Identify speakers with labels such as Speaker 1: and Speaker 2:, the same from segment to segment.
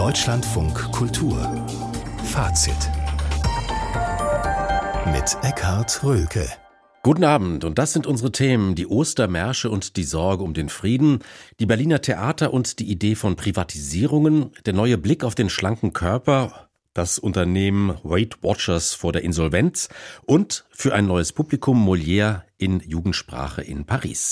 Speaker 1: Deutschlandfunk Kultur Fazit mit Eckhard Röhlke.
Speaker 2: Guten Abend, und das sind unsere Themen: die Ostermärsche und die Sorge um den Frieden, die Berliner Theater und die Idee von Privatisierungen, der neue Blick auf den schlanken Körper, das Unternehmen Weight Watchers vor der Insolvenz und für ein neues Publikum Molière in Jugendsprache in Paris.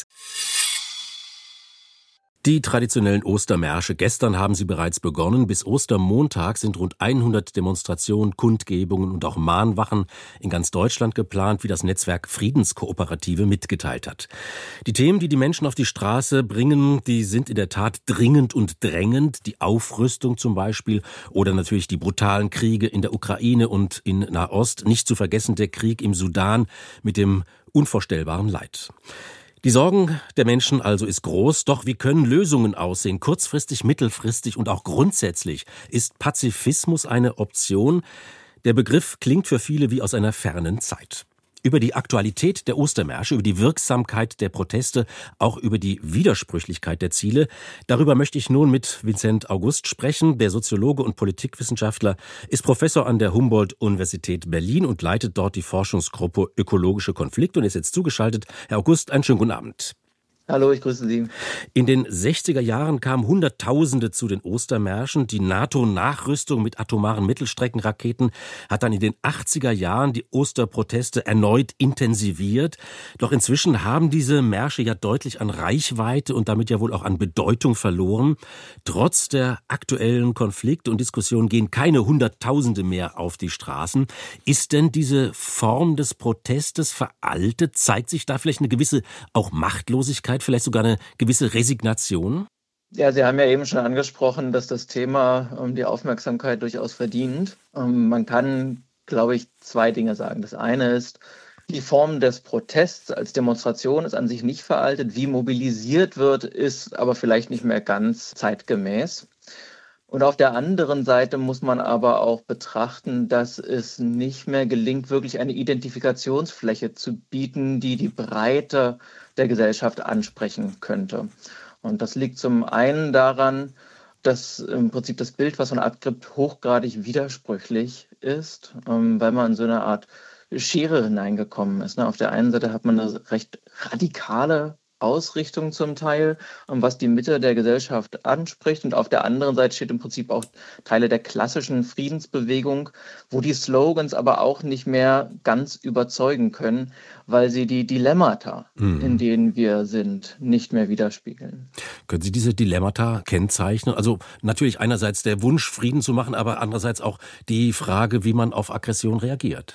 Speaker 2: Die traditionellen Ostermärsche. Gestern haben sie bereits begonnen. Bis Ostermontag sind rund 100 Demonstrationen, Kundgebungen und auch Mahnwachen in ganz Deutschland geplant, wie das Netzwerk Friedenskooperative mitgeteilt hat. Die Themen, die die Menschen auf die Straße bringen, die sind in der Tat dringend und drängend. Die Aufrüstung zum Beispiel oder natürlich die brutalen Kriege in der Ukraine und in Nahost. Nicht zu vergessen der Krieg im Sudan mit dem unvorstellbaren Leid. Die Sorgen der Menschen also ist groß, doch wie können Lösungen aussehen? Kurzfristig, mittelfristig und auch grundsätzlich. Ist Pazifismus eine Option? Der Begriff klingt für viele wie aus einer fernen Zeit. Über die Aktualität der Ostermärsche, über die Wirksamkeit der Proteste, auch über die Widersprüchlichkeit der Ziele. Darüber möchte ich nun mit Vincent August sprechen. Der Soziologe und Politikwissenschaftler ist Professor an der Humboldt-Universität Berlin und leitet dort die Forschungsgruppe Ökologische Konflikte und ist jetzt zugeschaltet. Herr August, einen schönen guten Abend.
Speaker 3: Hallo, ich grüße Sie.
Speaker 2: In den 60er Jahren kamen Hunderttausende zu den Ostermärschen. Die NATO-Nachrüstung mit atomaren Mittelstreckenraketen hat dann in den 80er Jahren die Osterproteste erneut intensiviert. Doch inzwischen haben diese Märsche ja deutlich an Reichweite und damit ja wohl auch an Bedeutung verloren. Trotz der aktuellen Konflikte und Diskussionen gehen keine Hunderttausende mehr auf die Straßen. Ist denn diese Form des Protestes veraltet? Zeigt sich da vielleicht eine gewisse auch Machtlosigkeit? Vielleicht sogar eine gewisse Resignation?
Speaker 3: Ja, Sie haben ja eben schon angesprochen, dass das Thema die Aufmerksamkeit durchaus verdient. Man kann, glaube ich, zwei Dinge sagen. Das eine ist, die Form des Protests als Demonstration ist an sich nicht veraltet. Wie mobilisiert wird, ist aber vielleicht nicht mehr ganz zeitgemäß. Und auf der anderen Seite muss man aber auch betrachten, dass es nicht mehr gelingt, wirklich eine Identifikationsfläche zu bieten, die die Breite der Gesellschaft ansprechen könnte. Und das liegt zum einen daran, dass im Prinzip das Bild, was man abgibt, hochgradig widersprüchlich ist, weil man in so eine Art Schere hineingekommen ist. Auf der einen Seite hat man eine recht radikale Ausrichtung zum Teil, was die Mitte der Gesellschaft anspricht. Und auf der anderen Seite steht im Prinzip auch Teile der klassischen Friedensbewegung, wo die Slogans aber auch nicht mehr ganz überzeugen können, weil sie die Dilemmata, in denen wir sind, nicht mehr widerspiegeln.
Speaker 2: Können Sie diese Dilemmata kennzeichnen? Also natürlich einerseits der Wunsch, Frieden zu machen, aber andererseits auch die Frage, wie man auf Aggression reagiert.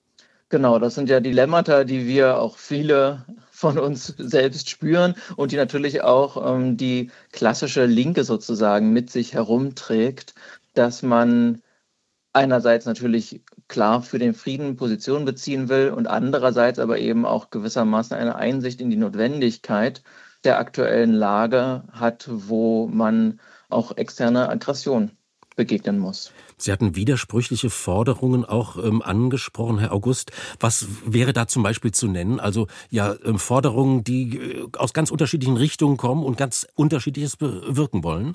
Speaker 3: Genau, das sind ja Dilemmata, die wir auch viele von uns selbst spüren und die natürlich auch die klassische Linke sozusagen mit sich herumträgt, dass man einerseits natürlich klar für den Frieden Position beziehen will und andererseits aber eben auch gewissermaßen eine Einsicht in die Notwendigkeit der aktuellen Lage hat, wo man auch externe Aggression begegnen muss.
Speaker 2: Sie hatten widersprüchliche Forderungen auch angesprochen, Herr August. Was wäre da zum Beispiel zu nennen? Also ja, Forderungen, die aus ganz unterschiedlichen Richtungen kommen und ganz Unterschiedliches bewirken wollen?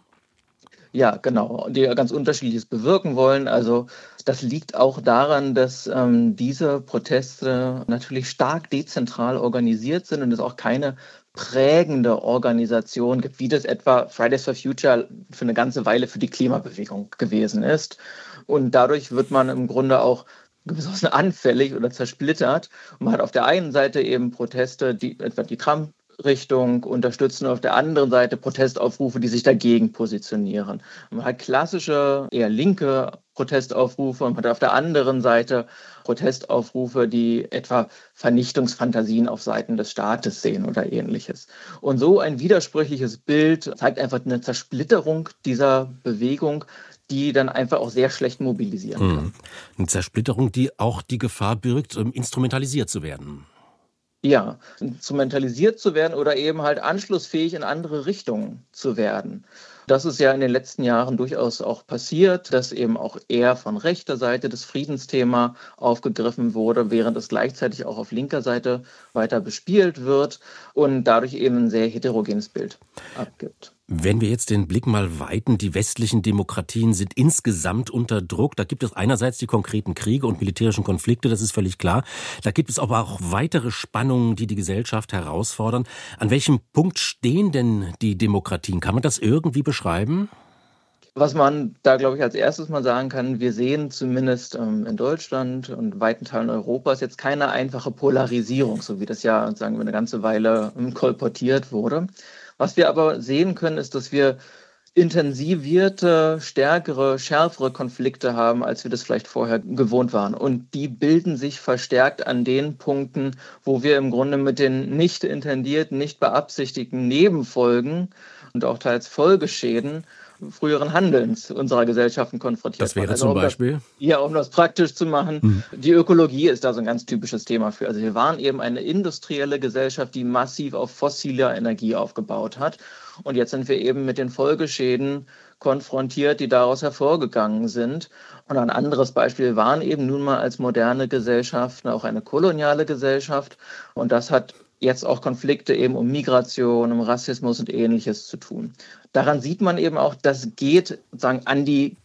Speaker 3: Ja, genau, die ganz Unterschiedliches bewirken wollen. Also das liegt auch daran, dass diese Proteste natürlich stark dezentral organisiert sind und es auch keine prägende Organisation gibt, wie das etwa Fridays for Future für eine ganze Weile für die Klimabewegung gewesen ist. Und dadurch wird man im Grunde auch gewissermaßen anfällig oder zersplittert. Und man hat auf der einen Seite eben Proteste, die etwa die Trump-Richtung unterstützen, und auf der anderen Seite Protestaufrufe, die sich dagegen positionieren. Und man hat klassische, eher linke Protestaufrufe und man hat auf der anderen Seite Protestaufrufe, die etwa Vernichtungsfantasien auf Seiten des Staates sehen oder Ähnliches. Und so ein widersprüchliches Bild zeigt einfach eine Zersplitterung dieser Bewegung, die dann einfach auch sehr schlecht mobilisieren kann.
Speaker 2: Eine Zersplitterung, die auch die Gefahr birgt, instrumentalisiert zu werden.
Speaker 3: Ja, instrumentalisiert zu werden oder eben halt anschlussfähig in andere Richtungen zu werden. Das ist ja in den letzten Jahren durchaus auch passiert, dass eben auch eher von rechter Seite das Friedensthema aufgegriffen wurde, während es gleichzeitig auch auf linker Seite weiter bespielt wird und dadurch eben ein sehr heterogenes Bild abgibt.
Speaker 2: Wenn wir jetzt den Blick mal weiten, die westlichen Demokratien sind insgesamt unter Druck. Da gibt es einerseits die konkreten Kriege und militärischen Konflikte, das ist völlig klar. Da gibt es aber auch weitere Spannungen, die die Gesellschaft herausfordern. An welchem Punkt stehen denn die Demokratien? Kann man das irgendwie beschreiben?
Speaker 3: Was man da, glaube ich, als erstes mal sagen kann, wir sehen zumindest in Deutschland und weiten Teilen Europas jetzt keine einfache Polarisierung, so wie das ja, sagen wir, eine ganze Weile kolportiert wurde. Was wir aber sehen können, ist, dass wir intensivierte, stärkere, schärfere Konflikte haben, als wir das vielleicht vorher gewohnt waren. Und die bilden sich verstärkt an den Punkten, wo wir im Grunde mit den nicht intendierten, nicht beabsichtigten Nebenfolgen und auch teils Folgeschäden früheren Handelns unserer Gesellschaften konfrontiert.
Speaker 2: Das wäre zum Beispiel?
Speaker 3: Um das praktisch zu machen. Die Ökologie ist da so ein ganz typisches Thema für. Also wir waren eben eine industrielle Gesellschaft, die massiv auf fossiler Energie aufgebaut hat. Und jetzt sind wir eben mit den Folgeschäden konfrontiert, die daraus hervorgegangen sind. Und ein anderes Beispiel, wir waren eben nun mal als moderne Gesellschaft auch eine koloniale Gesellschaft. Und das hat jetzt auch Konflikte eben um Migration, um Rassismus und Ähnliches zu tun. Daran sieht man eben auch, das geht sozusagen an die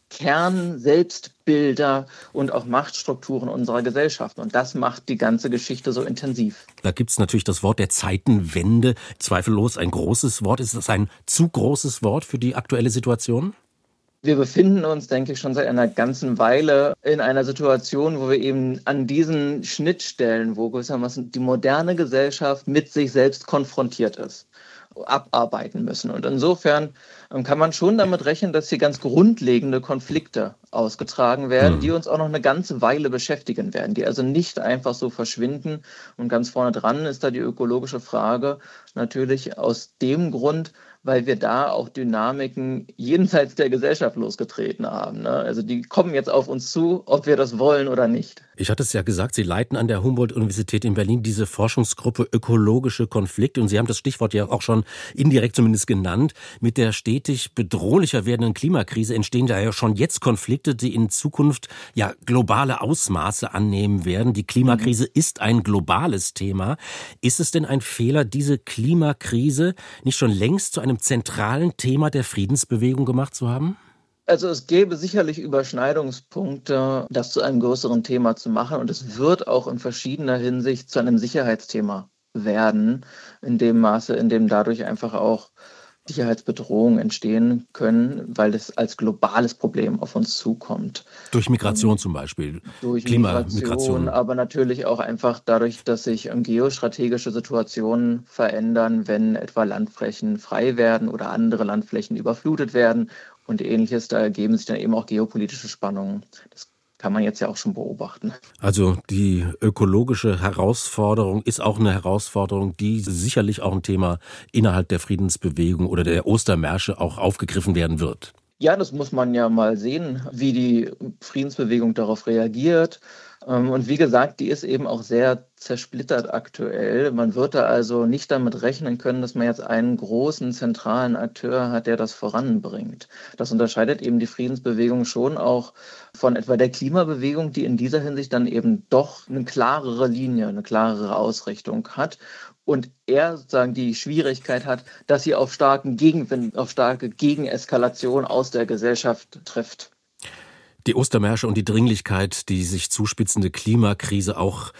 Speaker 3: Kern-Selbstbilder und auch Machtstrukturen unserer Gesellschaft. Und das macht die ganze Geschichte so intensiv.
Speaker 2: Da gibt es natürlich das Wort der Zeitenwende. Zweifellos ein großes Wort. Ist das ein zu großes Wort für die aktuelle Situation?
Speaker 3: Wir befinden uns, denke ich, schon seit einer ganzen Weile in einer Situation, wo wir eben an diesen Schnittstellen, wo gewissermaßen die moderne Gesellschaft mit sich selbst konfrontiert ist, abarbeiten müssen. Und insofern kann man schon damit rechnen, dass hier ganz grundlegende Konflikte ausgetragen werden, die uns auch noch eine ganze Weile beschäftigen werden, die also nicht einfach so verschwinden. Und ganz vorne dran ist da die ökologische Frage natürlich aus dem Grund, weil wir da auch Dynamiken jenseits der Gesellschaft losgetreten haben. Also die kommen jetzt auf uns zu, ob wir das wollen oder nicht.
Speaker 2: Ich hatte es ja gesagt, Sie leiten an der Humboldt-Universität in Berlin diese Forschungsgruppe ökologische Konflikte. Und Sie haben das Stichwort ja auch schon indirekt zumindest genannt. Mit der stetig bedrohlicher werdenden Klimakrise entstehen da ja schon jetzt Konflikte, die in Zukunft ja globale Ausmaße annehmen werden. Die Klimakrise ist ein globales Thema. Ist es denn ein Fehler, diese Klimakrise nicht schon längst zu einem zentralen Thema der Friedensbewegung gemacht zu haben?
Speaker 3: Also es gäbe sicherlich Überschneidungspunkte, das zu einem größeren Thema zu machen. Und es wird auch in verschiedener Hinsicht zu einem Sicherheitsthema werden, in dem Maße, in dem dadurch einfach auch Sicherheitsbedrohungen entstehen können, weil es als globales Problem auf uns zukommt.
Speaker 2: Durch Migration zum Beispiel.
Speaker 3: Durch Migration, aber natürlich auch einfach dadurch, dass sich geostrategische Situationen verändern, wenn etwa Landflächen frei werden oder andere Landflächen überflutet werden und Ähnliches. Da ergeben sich dann eben auch geopolitische Spannungen. Das kann man jetzt ja auch schon beobachten.
Speaker 2: Also die ökologische Herausforderung ist auch eine Herausforderung, die sicherlich auch ein Thema innerhalb der Friedensbewegung oder der Ostermärsche auch aufgegriffen werden wird.
Speaker 3: Ja, das muss man ja mal sehen, wie die Friedensbewegung darauf reagiert. Und wie gesagt, die ist eben auch sehr zersplittert aktuell. Man wird da also nicht damit rechnen können, dass man jetzt einen großen zentralen Akteur hat, der das voranbringt. Das unterscheidet eben die Friedensbewegung schon auch von etwa der Klimabewegung, die in dieser Hinsicht dann eben doch eine klarere Linie, eine klarere Ausrichtung hat. Und er sozusagen die Schwierigkeit hat, dass sie auf starken Gegenwind, auf starke Gegeneskalation aus der Gesellschaft trifft.
Speaker 2: Die Ostermärsche und die Dringlichkeit, die sich zuspitzende Klimakrise auch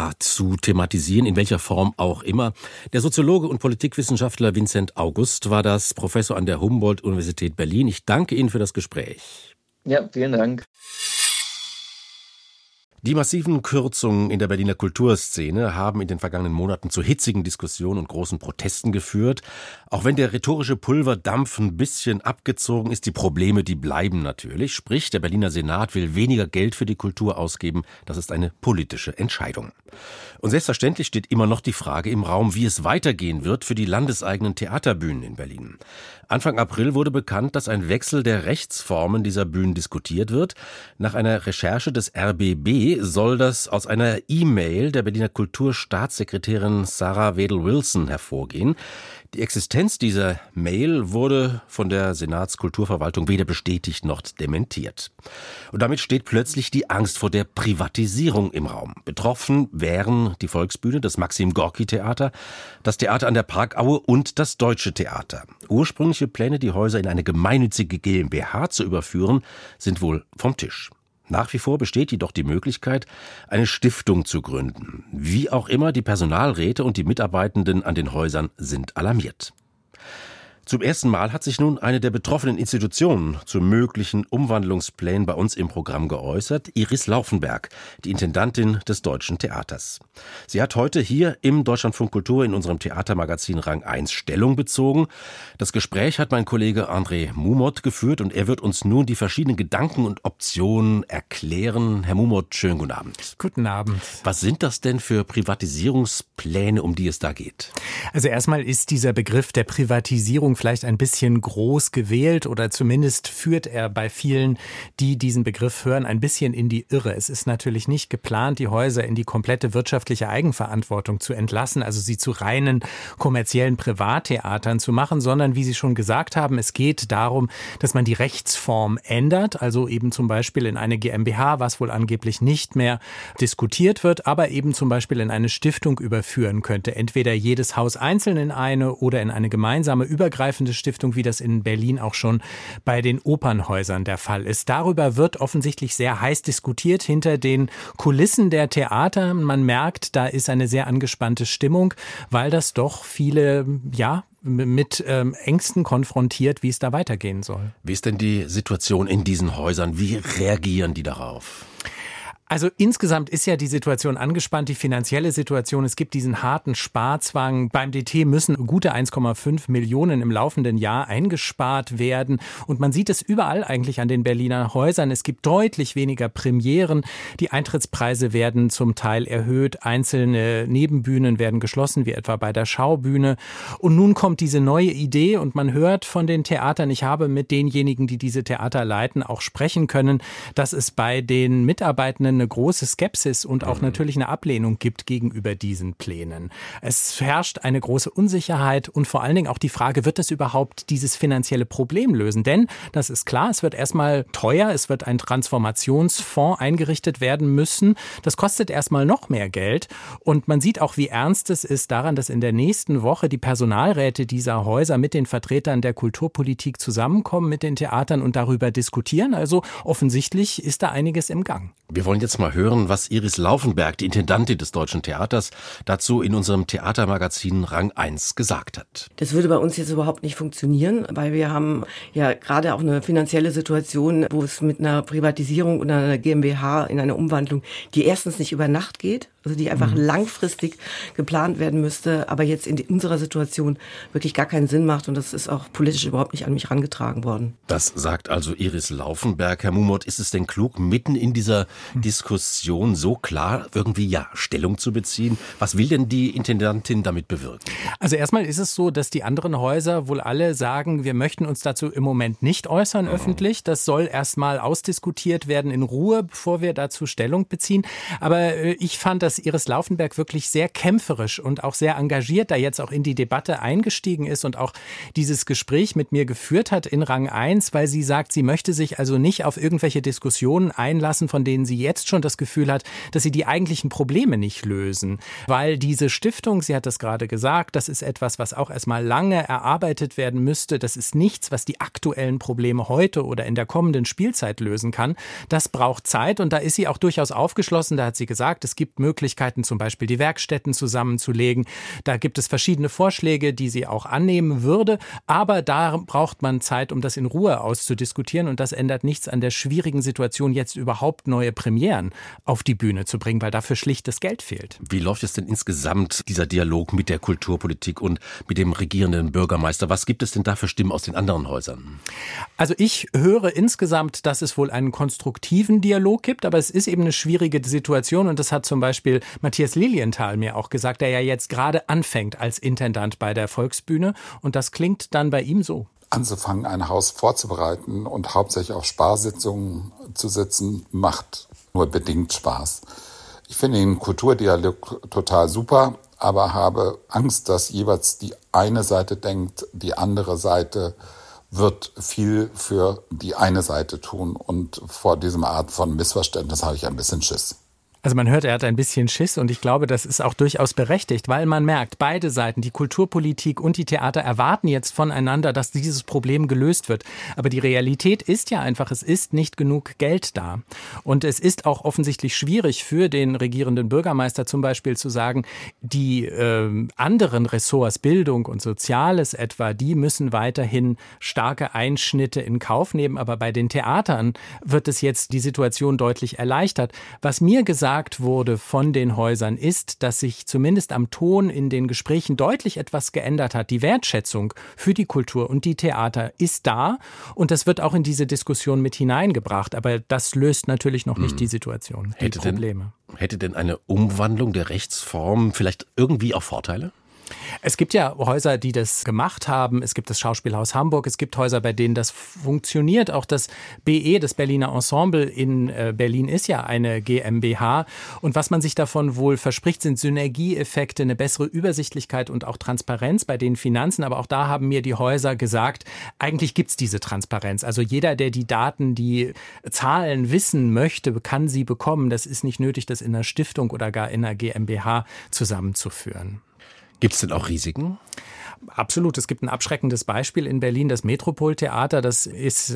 Speaker 2: zu thematisieren, in welcher Form auch immer. Der Soziologe und Politikwissenschaftler Vincent August war das, Professor an der Humboldt-Universität Berlin. Ich danke Ihnen für das Gespräch.
Speaker 3: Ja, vielen Dank.
Speaker 2: Die massiven Kürzungen in der Berliner Kulturszene haben in den vergangenen Monaten zu hitzigen Diskussionen und großen Protesten geführt. Auch wenn der rhetorische Pulverdampf ein bisschen abgezogen ist, die Probleme, die bleiben natürlich. Sprich, der Berliner Senat will weniger Geld für die Kultur ausgeben. Das ist eine politische Entscheidung. Und selbstverständlich steht immer noch die Frage im Raum, wie es weitergehen wird für die landeseigenen Theaterbühnen in Berlin. Anfang April wurde bekannt, dass ein Wechsel der Rechtsformen dieser Bühnen diskutiert wird. Nach einer Recherche des RBB Idee soll das aus einer E-Mail der Berliner Kulturstaatssekretärin Sarah Wedel-Wilson hervorgehen. Die Existenz dieser Mail wurde von der Senatskulturverwaltung weder bestätigt noch dementiert. Und damit steht plötzlich die Angst vor der Privatisierung im Raum. Betroffen wären die Volksbühne, das Maxim-Gorki-Theater, das Theater an der Parkaue und das Deutsche Theater. Ursprüngliche Pläne, die Häuser in eine gemeinnützige GmbH zu überführen, sind wohl vom Tisch. Nach wie vor besteht jedoch die Möglichkeit, eine Stiftung zu gründen. Wie auch immer, die Personalräte und die Mitarbeitenden an den Häusern sind alarmiert. Zum ersten Mal hat sich nun eine der betroffenen Institutionen zu möglichen Umwandlungsplänen bei uns im Programm geäußert, Iris Laufenberg, die Intendantin des Deutschen Theaters. Sie hat heute hier im Deutschlandfunk Kultur in unserem Theatermagazin Rang 1 Stellung bezogen. Das Gespräch hat mein Kollege André Mumot geführt und er wird uns nun die verschiedenen Gedanken und Optionen erklären. Herr Mumot, schönen guten Abend.
Speaker 4: Guten Abend.
Speaker 2: Was sind das denn für Privatisierungspläne, um die es da geht?
Speaker 4: Also erstmal ist dieser Begriff der Privatisierung vielleicht ein bisschen groß gewählt oder zumindest führt er bei vielen, die diesen Begriff hören, ein bisschen in die Irre. Es ist natürlich nicht geplant, die Häuser in die komplette wirtschaftliche Eigenverantwortung zu entlassen, also sie zu reinen kommerziellen Privattheatern zu machen, sondern wie Sie schon gesagt haben, es geht darum, dass man die Rechtsform ändert, also eben zum Beispiel in eine GmbH, was wohl angeblich nicht mehr diskutiert wird, aber eben zum Beispiel in eine Stiftung überführen könnte. Entweder jedes Haus einzeln in eine oder in eine gemeinsame übergreifende Stiftung, wie das in Berlin auch schon bei den Opernhäusern der Fall ist. Darüber wird offensichtlich sehr heiß diskutiert hinter den Kulissen der Theater. Man merkt, da ist eine sehr angespannte Stimmung, weil das doch viele, mit Ängsten konfrontiert, wie es da weitergehen soll.
Speaker 2: Wie ist denn die Situation in diesen Häusern? Wie reagieren die darauf?
Speaker 4: Also insgesamt ist ja die Situation angespannt, die finanzielle Situation. Es gibt diesen harten Sparzwang. Beim DT müssen gute 1,5 Millionen im laufenden Jahr eingespart werden. Und man sieht es überall eigentlich an den Berliner Häusern. Es gibt deutlich weniger Premieren. Die Eintrittspreise werden zum Teil erhöht. Einzelne Nebenbühnen werden geschlossen, wie etwa bei der Schaubühne. Und nun kommt diese neue Idee und man hört von den Theatern, ich habe mit denjenigen, die diese Theater leiten, auch sprechen können, dass es bei den Mitarbeitenden eine große Skepsis und auch natürlich eine Ablehnung gibt gegenüber diesen Plänen. Es herrscht eine große Unsicherheit und vor allen Dingen auch die Frage, wird es überhaupt dieses finanzielle Problem lösen? Denn, das ist klar, es wird erstmal teuer, es wird ein Transformationsfonds eingerichtet werden müssen. Das kostet erstmal noch mehr Geld und man sieht auch, wie ernst es ist daran, dass in der nächsten Woche die Personalräte dieser Häuser mit den Vertretern der Kulturpolitik zusammenkommen, mit den Theatern und darüber diskutieren. Also offensichtlich ist da einiges im Gang.
Speaker 2: Wir wollen jetzt mal hören, was Iris Laufenberg, die Intendantin des Deutschen Theaters, dazu in unserem Theatermagazin Rang 1 gesagt hat.
Speaker 5: Das würde bei uns jetzt überhaupt nicht funktionieren, weil wir haben ja gerade auch eine finanzielle Situation, wo es mit einer Privatisierung oder einer GmbH in einer Umwandlung, die erstens nicht über Nacht geht, also die einfach langfristig geplant werden müsste, aber jetzt in unserer Situation wirklich gar keinen Sinn macht und das ist auch politisch überhaupt nicht an mich herangetragen worden.
Speaker 2: Das sagt also Iris Laufenberg. Herr Mumot, ist es denn klug, mitten in dieser Diskussion so klar irgendwie Stellung zu beziehen? Was will denn die Intendantin damit bewirken?
Speaker 4: Also erstmal ist es so, dass die anderen Häuser wohl alle sagen, wir möchten uns dazu im Moment nicht äußern öffentlich. Das soll erstmal ausdiskutiert werden in Ruhe, bevor wir dazu Stellung beziehen. Aber ich fand, dass Iris Laufenberg wirklich sehr kämpferisch und auch sehr engagiert da jetzt auch in die Debatte eingestiegen ist und auch dieses Gespräch mit mir geführt hat in Rang 1, weil sie sagt, sie möchte sich also nicht auf irgendwelche Diskussionen einlassen, von denen sie jetzt schon das Gefühl hat, dass sie die eigentlichen Probleme nicht lösen. Weil diese Stiftung, sie hat das gerade gesagt, das ist etwas, was auch erstmal lange erarbeitet werden müsste. Das ist nichts, was die aktuellen Probleme heute oder in der kommenden Spielzeit lösen kann. Das braucht Zeit und da ist sie auch durchaus aufgeschlossen. Da hat sie gesagt, es gibt Möglichkeiten, zum Beispiel die Werkstätten zusammenzulegen. Da gibt es verschiedene Vorschläge, die sie auch annehmen würde. Aber da braucht man Zeit, um das in Ruhe auszudiskutieren. Und das ändert nichts an der schwierigen Situation, jetzt überhaupt neue Premieren auf die Bühne zu bringen, weil dafür schlicht das Geld fehlt.
Speaker 2: Wie läuft es denn insgesamt, dieser Dialog mit der Kulturpolitik und mit dem regierenden Bürgermeister? Was gibt es denn da für Stimmen aus den anderen Häusern?
Speaker 4: Also ich höre insgesamt, dass es wohl einen konstruktiven Dialog gibt, aber es ist eben eine schwierige Situation und das hat zum Beispiel Matthias Lilienthal mir auch gesagt, der ja jetzt gerade anfängt als Intendant bei der Volksbühne und das klingt dann bei ihm so.
Speaker 6: Anzufangen, ein Haus vorzubereiten und hauptsächlich auf Sparsitzungen zu sitzen, macht nur bedingt Spaß. Ich finde den Kulturdialog total super, aber habe Angst, dass jeweils die eine Seite denkt, die andere Seite wird viel für die eine Seite tun. Und vor diesem Art von Missverständnis habe ich ein bisschen Schiss.
Speaker 4: Also man hört, er hat ein bisschen Schiss und ich glaube, das ist auch durchaus berechtigt, weil man merkt, beide Seiten, die Kulturpolitik und die Theater, erwarten jetzt voneinander, dass dieses Problem gelöst wird. Aber die Realität ist ja einfach, es ist nicht genug Geld da. Und es ist auch offensichtlich schwierig für den regierenden Bürgermeister zum Beispiel zu sagen, die anderen Ressorts, Bildung und Soziales etwa, die müssen weiterhin starke Einschnitte in Kauf nehmen. Aber bei den Theatern wird es jetzt die Situation deutlich erleichtert. Was mir gesagt wurde von den Häusern ist, dass sich zumindest am Ton in den Gesprächen deutlich etwas geändert hat. Die Wertschätzung für die Kultur und die Theater ist da und das wird auch in diese Diskussion mit hineingebracht. Aber das löst natürlich noch nicht die Situation, die Probleme.
Speaker 2: Hätte denn eine Umwandlung der Rechtsform vielleicht irgendwie auch Vorteile?
Speaker 4: Es gibt ja Häuser, die das gemacht haben. Es gibt das Schauspielhaus Hamburg. Es gibt Häuser, bei denen das funktioniert. Auch das BE, das Berliner Ensemble in Berlin, ist ja eine GmbH. Und was man sich davon wohl verspricht, sind Synergieeffekte, eine bessere Übersichtlichkeit und auch Transparenz bei den Finanzen. Aber auch da haben mir die Häuser gesagt, eigentlich gibt's diese Transparenz. Also jeder, der die Daten, die Zahlen wissen möchte, kann sie bekommen. Das ist nicht nötig, das in einer Stiftung oder gar in einer GmbH zusammenzuführen.
Speaker 2: Gibt es denn auch Risiken?
Speaker 4: Absolut. Es gibt ein abschreckendes Beispiel in Berlin, das Metropoltheater. Das ist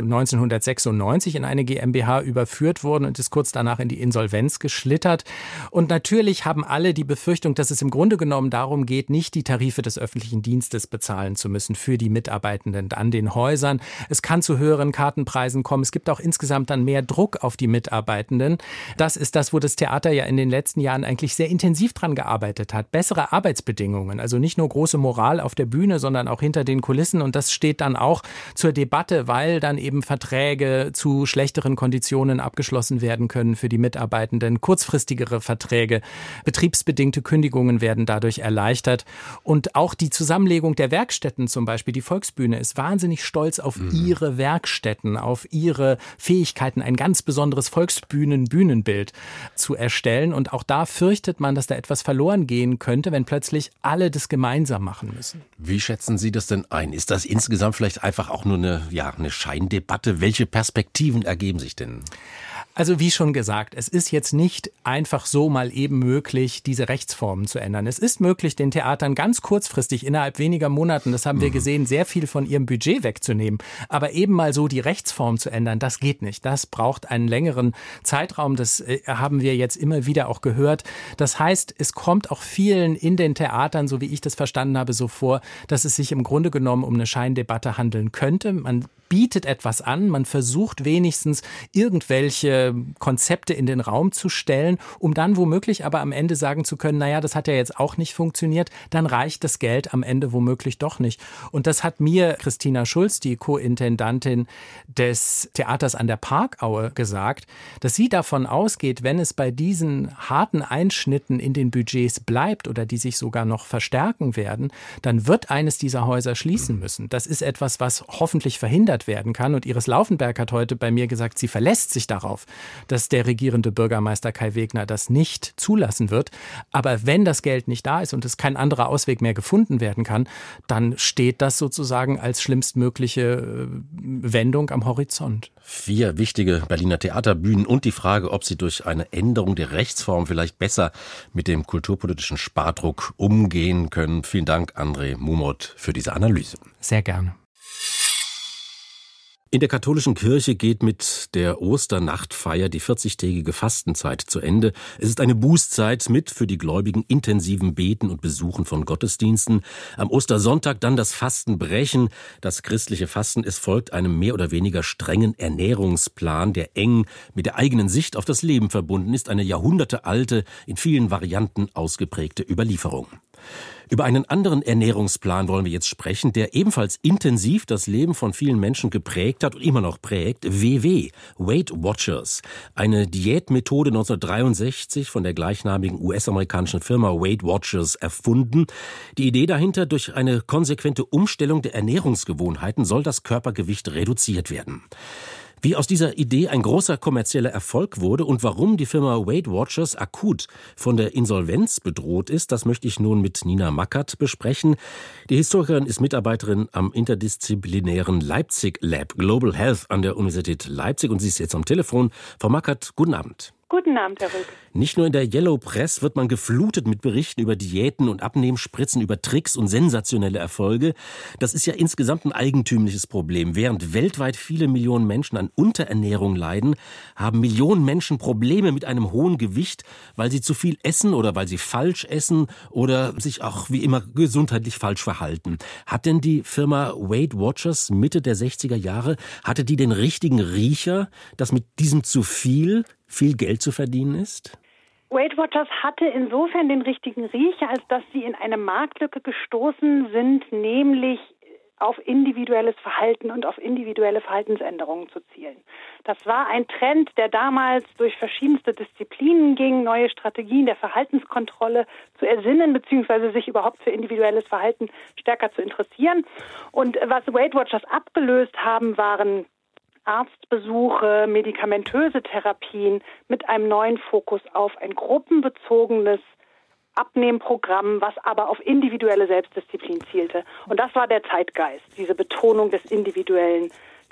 Speaker 4: 1996 in eine GmbH überführt worden und ist kurz danach in die Insolvenz geschlittert. Und natürlich haben alle die Befürchtung, dass es im Grunde genommen darum geht, nicht die Tarife des öffentlichen Dienstes bezahlen zu müssen für die Mitarbeitenden an den Häusern. Es kann zu höheren Kartenpreisen kommen. Es gibt auch insgesamt dann mehr Druck auf die Mitarbeitenden. Das ist das, wo das Theater ja in den letzten Jahren eigentlich sehr intensiv dran gearbeitet hat. Bessere Arbeitsbedingungen, also nicht nur große Moral auf der Bühne, sondern auch hinter den Kulissen. Und das steht dann auch zur Debatte, weil dann eben Verträge zu schlechteren Konditionen abgeschlossen werden können für die Mitarbeitenden. Kurzfristigere Verträge, betriebsbedingte Kündigungen werden dadurch erleichtert. Und auch die Zusammenlegung der Werkstätten zum Beispiel, die Volksbühne ist wahnsinnig stolz auf ihre Werkstätten, auf ihre Fähigkeiten, ein ganz besonderes Volksbühnenbild zu erstellen. Und auch da fürchtet man, dass da etwas verloren gehen könnte, wenn plötzlich alle das gemeinsam machen müssen.
Speaker 2: Wie schätzen Sie das denn ein? Ist das insgesamt vielleicht einfach auch nur eine Scheindebatte? Welche Perspektiven ergeben sich denn?
Speaker 4: Also wie schon gesagt, es ist jetzt nicht einfach so mal eben möglich, diese Rechtsformen zu ändern. Es ist möglich, den Theatern ganz kurzfristig, innerhalb weniger Monaten, das haben wir gesehen, sehr viel von ihrem Budget wegzunehmen. Aber eben mal so die Rechtsform zu ändern, das geht nicht. Das braucht einen längeren Zeitraum. Das haben wir jetzt immer wieder auch gehört. Das heißt, es kommt auch vielen in den Theatern, so wie ich das verstanden habe, so vor, dass es sich im Grunde genommen um eine Scheindebatte handeln könnte. Man bietet etwas an, man versucht wenigstens irgendwelche Konzepte in den Raum zu stellen, um dann womöglich aber am Ende sagen zu können, naja, das hat ja jetzt auch nicht funktioniert, dann reicht das Geld am Ende womöglich doch nicht. Und das hat mir Christina Schulz, die Co-Intendantin des Theaters an der Parkaue, gesagt, dass sie davon ausgeht, wenn es bei diesen harten Einschnitten in den Budgets bleibt oder die sich sogar noch verstärken werden, dann wird eines dieser Häuser schließen müssen. Das ist etwas, was hoffentlich verhindert werden kann. Und Iris Laufenberg hat heute bei mir gesagt, sie verlässt sich darauf, dass der regierende Bürgermeister Kai Wegner das nicht zulassen wird. Aber wenn das Geld nicht da ist und es kein anderer Ausweg mehr gefunden werden kann, dann steht das sozusagen als schlimmstmögliche Wendung am Horizont.
Speaker 2: 4 wichtige Berliner Theaterbühnen und die Frage, ob sie durch eine Änderung der Rechtsform vielleicht besser mit dem kulturpolitischen Spardruck umgehen können. Vielen Dank, André Mumot, für diese Analyse.
Speaker 4: Sehr gerne.
Speaker 2: In der katholischen Kirche geht mit der Osternachtfeier die 40-tägige Fastenzeit zu Ende. Es ist eine Bußzeit mit für die Gläubigen intensiven Beten und Besuchen von Gottesdiensten. Am Ostersonntag dann das Fastenbrechen. Das christliche Fasten, es folgt einem mehr oder weniger strengen Ernährungsplan, der eng mit der eigenen Sicht auf das Leben verbunden ist. Eine jahrhundertealte, in vielen Varianten ausgeprägte Überlieferung. Über einen anderen Ernährungsplan wollen wir jetzt sprechen, der ebenfalls intensiv das Leben von vielen Menschen geprägt hat und immer noch prägt. WW, Weight Watchers, eine Diätmethode 1963 von der gleichnamigen US-amerikanischen Firma Weight Watchers erfunden. Die Idee dahinter, durch eine konsequente Umstellung der Ernährungsgewohnheiten soll das Körpergewicht reduziert werden. Wie aus dieser Idee ein großer kommerzieller Erfolg wurde und warum die Firma Weight Watchers akut von der Insolvenz bedroht ist, das möchte ich nun mit Nina Mackert besprechen. Die Historikerin ist Mitarbeiterin am interdisziplinären Leipzig Lab Global Health an der Universität Leipzig und sie ist jetzt am Telefon. Frau Mackert, guten Abend.
Speaker 7: Guten Abend, Herr Rülke.
Speaker 2: Nicht nur in der Yellow Press wird man geflutet mit Berichten über Diäten und Abnehmspritzen, über Tricks und sensationelle Erfolge. Das ist ja insgesamt ein eigentümliches Problem. Während weltweit viele Millionen Menschen an Unterernährung leiden, haben Millionen Menschen Probleme mit einem hohen Gewicht, weil sie zu viel essen oder weil sie falsch essen oder sich auch wie immer gesundheitlich falsch verhalten. Hat denn die Firma Weight Watchers Mitte der 60er Jahre, hatte die den richtigen Riecher, dass mit diesem zu viel Geld zu verdienen ist?
Speaker 7: Weight Watchers hatte insofern den richtigen Riecher, als dass sie in eine Marktlücke gestoßen sind, nämlich auf individuelles Verhalten und auf individuelle Verhaltensänderungen zu zielen. Das war ein Trend, der damals durch verschiedenste Disziplinen ging, neue Strategien der Verhaltenskontrolle zu ersinnen, beziehungsweise sich überhaupt für individuelles Verhalten stärker zu interessieren. Und was Weight Watchers abgelöst haben, waren Arztbesuche, medikamentöse Therapien mit einem neuen Fokus auf ein gruppenbezogenes Abnehmprogramm, was aber auf individuelle Selbstdisziplin zielte. Und das war der Zeitgeist, diese Betonung der individuellen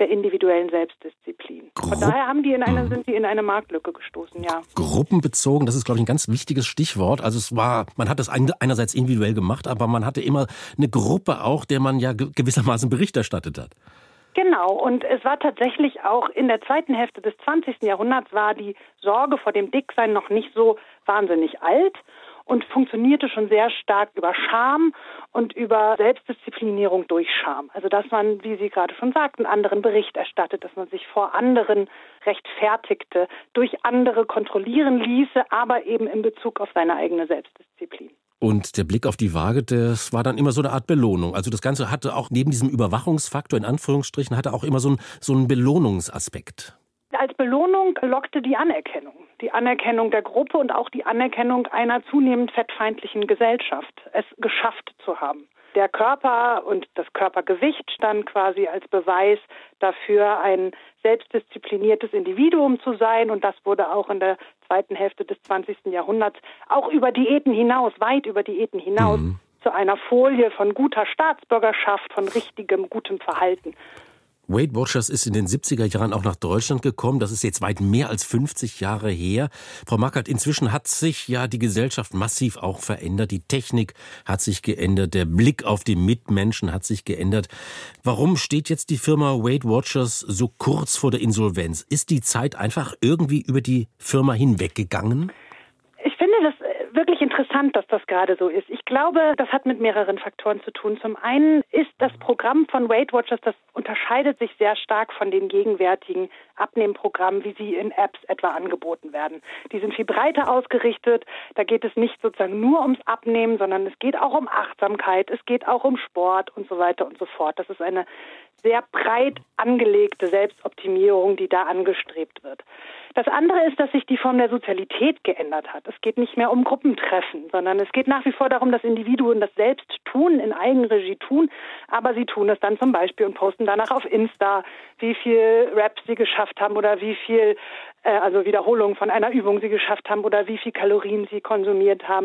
Speaker 7: Selbstdisziplin. Von daher sind sie in eine Marktlücke gestoßen, ja.
Speaker 2: Gruppenbezogen, das ist, glaube ich, ein ganz wichtiges Stichwort. Also man hat das einerseits individuell gemacht, aber man hatte immer eine Gruppe auch, der man ja gewissermaßen Bericht erstattet hat.
Speaker 7: Genau, und es war tatsächlich auch in der zweiten Hälfte des 20. Jahrhunderts war die Sorge vor dem Dicksein noch nicht so wahnsinnig alt und funktionierte schon sehr stark über Scham und über Selbstdisziplinierung durch Scham. Also dass man, wie Sie gerade schon sagten, anderen Bericht erstattet, dass man sich vor anderen rechtfertigte, durch andere kontrollieren ließe, aber eben in Bezug auf seine eigene Selbstdisziplin.
Speaker 2: Und der Blick auf die Waage, das war dann immer so eine Art Belohnung. Also das Ganze hatte auch neben diesem Überwachungsfaktor, in Anführungsstrichen, hatte auch immer so einen Belohnungsaspekt.
Speaker 7: Als Belohnung lockte die Anerkennung. Die Anerkennung der Gruppe und auch die Anerkennung einer zunehmend fettfeindlichen Gesellschaft, es geschafft zu haben. Der Körper und das Körpergewicht stand quasi als Beweis dafür, ein selbstdiszipliniertes Individuum zu sein. Und das wurde auch in der zweiten Hälfte des 20. Jahrhunderts auch über Diäten hinaus, weit über Diäten hinaus, zu einer Folie von guter Staatsbürgerschaft, von richtigem, gutem Verhalten.
Speaker 2: Weight Watchers ist in den 70er Jahren auch nach Deutschland gekommen. Das ist jetzt weit mehr als 50 Jahre her. Frau Mackert, inzwischen hat sich ja die Gesellschaft massiv auch verändert. Die Technik hat sich geändert. Der Blick auf die Mitmenschen hat sich geändert. Warum steht jetzt die Firma Weight Watchers so kurz vor der Insolvenz? Ist die Zeit einfach irgendwie über die Firma hinweggegangen?
Speaker 7: Ich finde das wirklich interessant, dass das gerade so ist. Ich glaube, das hat mit mehreren Faktoren zu tun. Zum einen ist das Programm von Weight Watchers, das unterscheidet sich sehr stark von den gegenwärtigen Abnehmprogrammen, wie sie in Apps etwa angeboten werden. Die sind viel breiter ausgerichtet. Da geht es nicht sozusagen nur ums Abnehmen, sondern es geht auch um Achtsamkeit, es geht auch um Sport und so weiter und so fort. Das ist eine sehr breit angelegte Selbstoptimierung, die da angestrebt wird. Das andere ist, dass sich die Form der Sozialität geändert hat. Es geht nicht mehr um Gruppentreffen, sondern es geht nach wie vor darum, dass Individuen das selbst tun, in Eigenregie tun, aber sie tun es dann zum Beispiel und posten danach auf Insta, wie viel Reps sie geschafft haben oder wie viel, also Wiederholungen von einer Übung sie geschafft haben oder wie viel Kalorien sie konsumiert haben.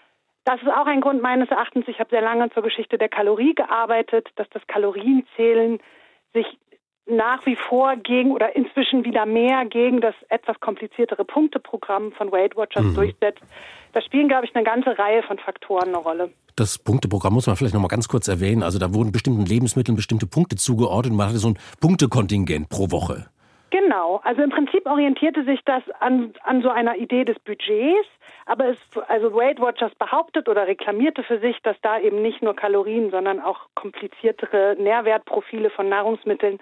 Speaker 7: Das ist auch ein Grund meines Erachtens, ich habe sehr lange zur Geschichte der Kalorie gearbeitet, dass das Kalorienzählen sich nach wie vor gegen oder inzwischen wieder mehr gegen das etwas kompliziertere Punkteprogramm von Weight Watchers durchsetzt. Da spielen, glaube ich, eine ganze Reihe von Faktoren eine Rolle.
Speaker 2: Das Punkteprogramm muss man vielleicht noch mal ganz kurz erwähnen. Also da wurden bestimmten Lebensmitteln bestimmte Punkte zugeordnet und man hatte so ein Punktekontingent pro Woche.
Speaker 7: Genau, also im Prinzip orientierte sich das an so einer Idee des Budgets, aber also Weight Watchers behauptet oder reklamierte für sich, dass da eben nicht nur Kalorien, sondern auch kompliziertere Nährwertprofile von Nahrungsmitteln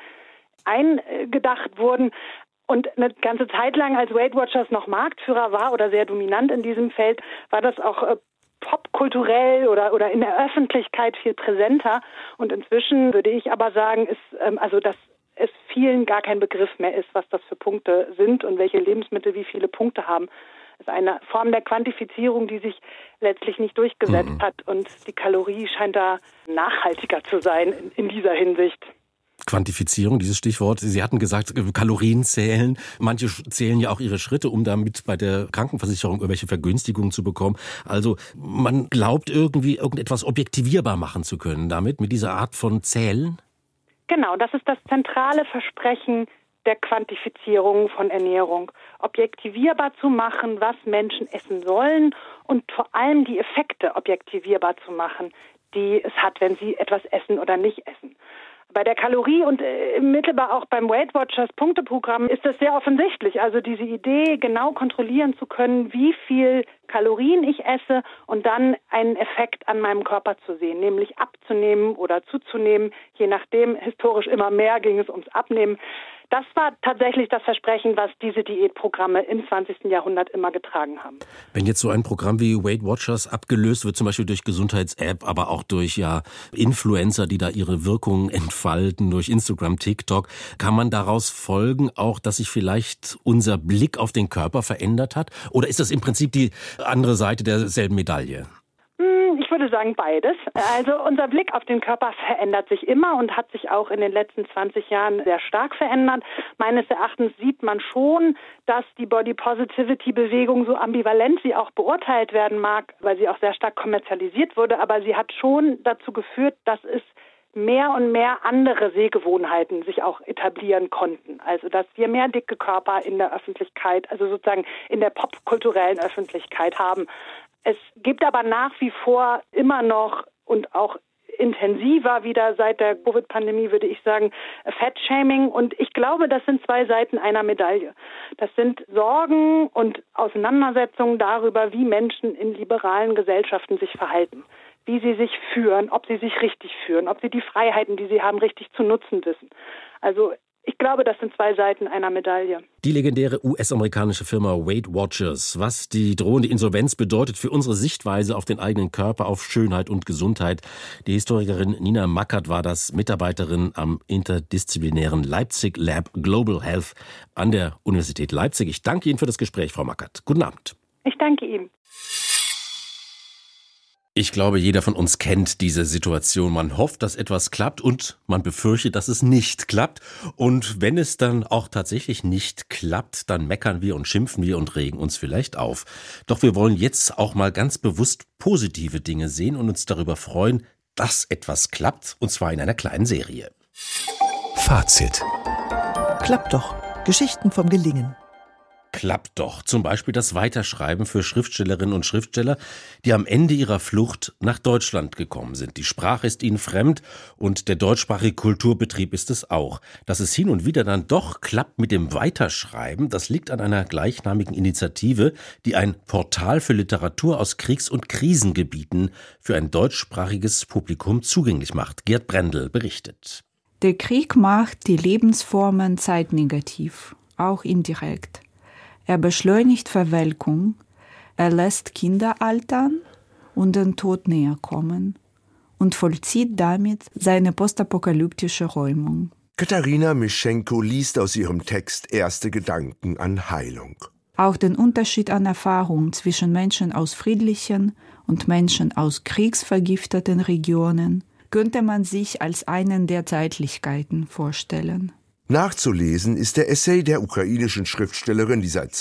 Speaker 7: eingedacht wurden. Und eine ganze Zeit lang, als Weight Watchers noch Marktführer war oder sehr dominant in diesem Feld, war das auch popkulturell oder in der Öffentlichkeit viel präsenter. Und inzwischen würde ich aber sagen, dass es vielen gar kein Begriff mehr ist, was das für Punkte sind und welche Lebensmittel wie viele Punkte haben. Das ist eine Form der Quantifizierung, die sich letztlich nicht durchgesetzt hat. Und die Kalorie scheint da nachhaltiger zu sein in dieser Hinsicht.
Speaker 2: Quantifizierung, dieses Stichwort. Sie hatten gesagt, Kalorien zählen. Manche zählen ja auch ihre Schritte, um damit bei der Krankenversicherung irgendwelche Vergünstigungen zu bekommen. Also man glaubt irgendwie irgendetwas objektivierbar machen zu können damit, mit dieser Art von Zählen?
Speaker 7: Genau, das ist das zentrale Versprechen der Quantifizierung von Ernährung. Objektivierbar zu machen, was Menschen essen sollen und vor allem die Effekte objektivierbar zu machen, die es hat, wenn sie etwas essen oder nicht essen. Bei der Kalorie und mittelbar auch beim Weight Watchers Punkteprogramm ist das sehr offensichtlich. Also diese Idee, genau kontrollieren zu können, wie viel Kalorien ich esse und dann einen Effekt an meinem Körper zu sehen, nämlich abzunehmen oder zuzunehmen. Je nachdem, historisch immer mehr ging es ums Abnehmen. Das war tatsächlich das Versprechen, was diese Diätprogramme im 20. Jahrhundert immer getragen haben.
Speaker 2: Wenn jetzt so ein Programm wie Weight Watchers abgelöst wird, zum Beispiel durch Gesundheits-App, aber auch durch Influencer, die da ihre Wirkungen entfalten, durch Instagram, TikTok, kann man daraus folgen auch, dass sich vielleicht unser Blick auf den Körper verändert hat? Oder ist das im Prinzip die andere Seite derselben Medaille?
Speaker 7: Ich würde sagen beides. Also unser Blick auf den Körper verändert sich immer und hat sich auch in den letzten 20 Jahren sehr stark verändert. Meines Erachtens sieht man schon, dass die Body-Positivity-Bewegung, so ambivalent sie auch beurteilt werden mag, weil sie auch sehr stark kommerzialisiert wurde, aber sie hat schon dazu geführt, dass es mehr und mehr andere Sehgewohnheiten sich auch etablieren konnten. Also dass wir mehr dicke Körper in der Öffentlichkeit, also sozusagen in der popkulturellen Öffentlichkeit haben. Es gibt aber nach wie vor immer noch und auch intensiver wieder seit der Covid-Pandemie, würde ich sagen, Fat-Shaming. Und ich glaube, das sind zwei Seiten einer Medaille. Das sind Sorgen und Auseinandersetzungen darüber, wie Menschen in liberalen Gesellschaften sich verhalten, wie sie sich führen, ob sie sich richtig führen, ob sie die Freiheiten, die sie haben, richtig zu nutzen wissen. Also ich glaube, das sind zwei Seiten einer Medaille.
Speaker 2: Die legendäre US-amerikanische Firma Weight Watchers, was die drohende Insolvenz bedeutet für unsere Sichtweise auf den eigenen Körper, auf Schönheit und Gesundheit. Die Historikerin Nina Mackert war das, Mitarbeiterin am interdisziplinären Leipzig Lab Global Health an der Universität Leipzig. Ich danke Ihnen für das Gespräch, Frau Mackert. Guten Abend.
Speaker 7: Ich danke Ihnen.
Speaker 2: Ich glaube, jeder von uns kennt diese Situation. Man hofft, dass etwas klappt und man befürchtet, dass es nicht klappt. Und wenn es dann auch tatsächlich nicht klappt, dann meckern wir und schimpfen wir und regen uns vielleicht auf. Doch wir wollen jetzt auch mal ganz bewusst positive Dinge sehen und uns darüber freuen, dass etwas klappt, und zwar in einer kleinen Serie.
Speaker 1: Fazit.
Speaker 8: Klappt doch. Geschichten vom Gelingen.
Speaker 2: Klappt doch. Zum Beispiel das Weiterschreiben für Schriftstellerinnen und Schriftsteller, die am Ende ihrer Flucht nach Deutschland gekommen sind. Die Sprache ist ihnen fremd und der deutschsprachige Kulturbetrieb ist es auch. Dass es hin und wieder dann doch klappt mit dem Weiterschreiben, das liegt an einer gleichnamigen Initiative, die ein Portal für Literatur aus Kriegs- und Krisengebieten für ein deutschsprachiges Publikum zugänglich macht. Gerd Brendel berichtet.
Speaker 9: Der Krieg macht die Lebensformen zeitnegativ, auch indirekt. Er beschleunigt Verwelkung, er lässt Kinder altern und den Tod näher kommen und vollzieht damit seine postapokalyptische Räumung.
Speaker 10: Katharina Mischenko liest aus ihrem Text erste Gedanken an Heilung.
Speaker 9: Auch den Unterschied an Erfahrung zwischen Menschen aus friedlichen und Menschen aus kriegsvergifteten Regionen könnte man sich als einen der Zeitlichkeiten vorstellen.
Speaker 10: Nachzulesen ist der Essay der ukrainischen Schriftstellerin, die seit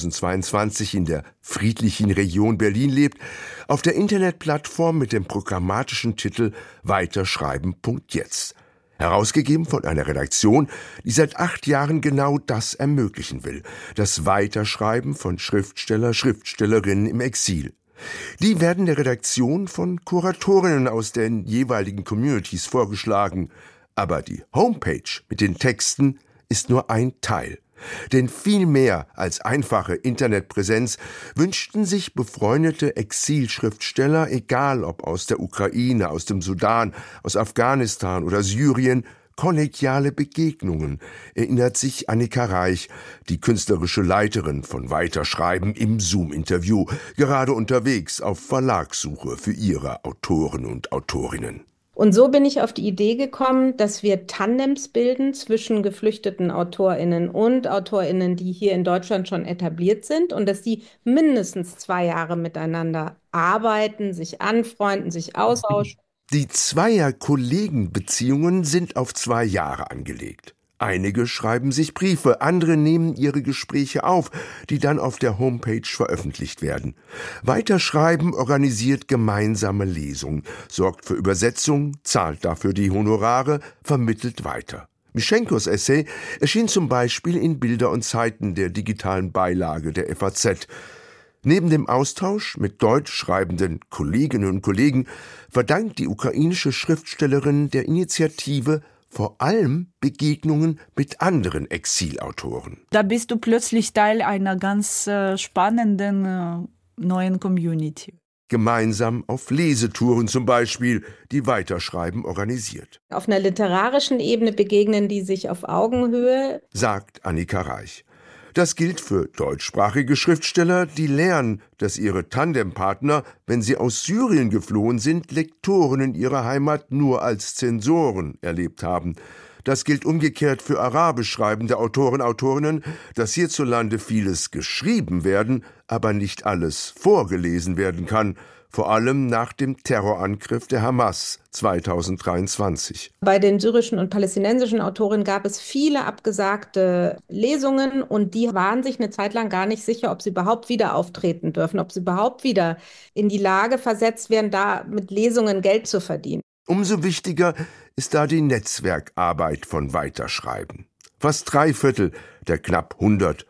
Speaker 10: 2022 in der friedlichen Region Berlin lebt, auf der Internetplattform mit dem programmatischen Titel Weiterschreiben.jetzt. Herausgegeben von einer Redaktion, die seit 8 Jahren genau das ermöglichen will: das Weiterschreiben von Schriftstellerinnen im Exil. Die werden der Redaktion von Kuratorinnen aus den jeweiligen Communities vorgeschlagen. Aber die Homepage mit den Texten ist nur ein Teil. Denn viel mehr als einfache Internetpräsenz wünschten sich befreundete Exilschriftsteller, egal ob aus der Ukraine, aus dem Sudan, aus Afghanistan oder Syrien, kollegiale Begegnungen, erinnert sich Annika Reich, die künstlerische Leiterin von Weiterschreiben, im Zoom-Interview, gerade unterwegs auf Verlagssuche für ihre Autoren und Autorinnen.
Speaker 11: Und so bin ich auf die Idee gekommen, dass wir Tandems bilden zwischen geflüchteten AutorInnen und AutorInnen, die hier in Deutschland schon etabliert sind, und dass die mindestens 2 Jahre miteinander arbeiten, sich anfreunden, sich austauschen
Speaker 10: Die Zweier-Kollegen-Beziehungen sind auf 2 Jahre angelegt. Einige schreiben sich Briefe, andere nehmen ihre Gespräche auf, die dann auf der Homepage veröffentlicht werden. Weiterschreiben organisiert gemeinsame Lesungen, sorgt für Übersetzung, zahlt dafür die Honorare, vermittelt weiter. Mischenkos Essay erschien zum Beispiel in Bilder und Zeiten, der digitalen Beilage der FAZ. Neben dem Austausch mit deutsch schreibenden Kolleginnen und Kollegen verdankt die ukrainische Schriftstellerin der Initiative vor allem Begegnungen mit anderen Exilautoren.
Speaker 9: Da bist du plötzlich Teil einer ganz spannenden neuen Community.
Speaker 10: Gemeinsam auf Lesetouren zum Beispiel, die Weiterschreiben organisiert.
Speaker 11: Auf einer literarischen Ebene begegnen die sich auf Augenhöhe,
Speaker 10: sagt Annika Reich. Das gilt für deutschsprachige Schriftsteller, die lernen, dass ihre Tandempartner, wenn sie aus Syrien geflohen sind, Lektoren in ihrer Heimat nur als Zensoren erlebt haben. Das gilt umgekehrt für arabisch schreibende Autorinnen, dass hierzulande vieles geschrieben werden, aber nicht alles vorgelesen werden kann. Vor allem nach dem Terrorangriff der Hamas 2023.
Speaker 11: Bei den syrischen und palästinensischen Autorinnen gab es viele abgesagte Lesungen und die waren sich eine Zeit lang gar nicht sicher, ob sie überhaupt wieder auftreten dürfen, ob sie überhaupt wieder in die Lage versetzt werden, da mit Lesungen Geld zu verdienen.
Speaker 10: Umso wichtiger ist da die Netzwerkarbeit von Weiterschreiben. Fast 3/4 der knapp 100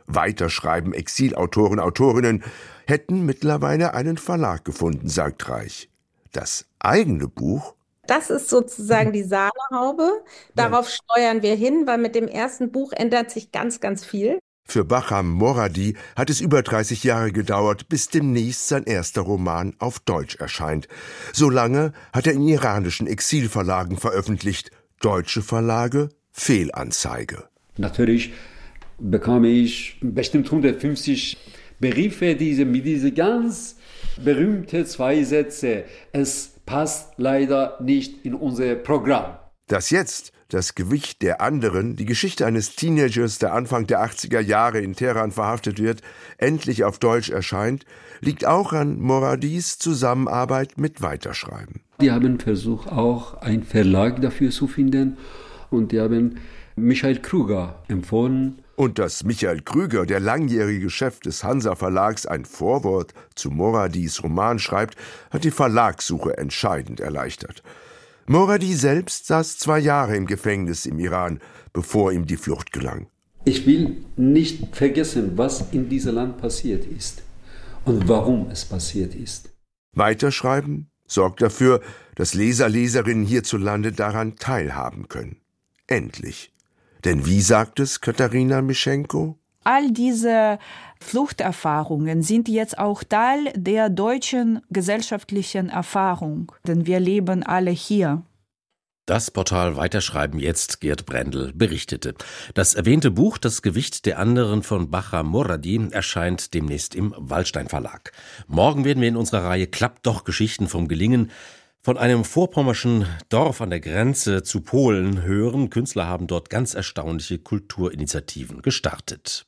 Speaker 10: Weiterschreiben-Exilautorinnen hätten mittlerweile einen Verlag gefunden, sagt Reich. Das eigene Buch?
Speaker 11: Das ist sozusagen die Sahnehaube. Darauf steuern wir hin, weil mit dem ersten Buch ändert sich ganz, ganz viel.
Speaker 10: Für Bahram Moradi hat es über 30 Jahre gedauert, bis demnächst sein erster Roman auf Deutsch erscheint. So lange hat er in iranischen Exilverlagen veröffentlicht. Deutsche Verlage, Fehlanzeige.
Speaker 12: Natürlich bekam ich bestimmt 150 Briefe, mit diese ganz berühmte 2 Sätze. Es passt leider nicht in unser Programm.
Speaker 10: Dass jetzt Das Gewicht der anderen, die Geschichte eines Teenagers, der Anfang der 80er Jahre in Teheran verhaftet wird, endlich auf Deutsch erscheint, liegt auch an Moradis Zusammenarbeit mit Weiterschreiben.
Speaker 12: Die haben versucht, auch einen Verlag dafür zu finden, und die haben Michael Krüger empfohlen.
Speaker 10: Und dass Michael Krüger, der langjährige Chef des Hansa Verlags, ein Vorwort zu Moradis Roman schreibt, hat die Verlagssuche entscheidend erleichtert. Moradi selbst saß 2 Jahre im Gefängnis im Iran, bevor ihm die Flucht gelang.
Speaker 12: Ich will nicht vergessen, was in diesem Land passiert ist und warum es passiert ist.
Speaker 10: Weiterschreiben sorgt dafür, dass Leser, Leserinnen hierzulande daran teilhaben können. Endlich. Denn wie sagt es Katharina Mischenko?
Speaker 9: All diese Fluchterfahrungen sind jetzt auch Teil der deutschen gesellschaftlichen Erfahrung, denn wir leben alle hier.
Speaker 2: Das Portal Weiterschreiben jetzt, Gerd Brendel berichtete. Das erwähnte Buch Das Gewicht der anderen von Bahram Moradi erscheint demnächst im Wallstein Verlag. Morgen werden wir in unserer Reihe Klappt doch Geschichten vom Gelingen von einem vorpommerschen Dorf an der Grenze zu Polen hören. Künstler haben dort ganz erstaunliche Kulturinitiativen gestartet.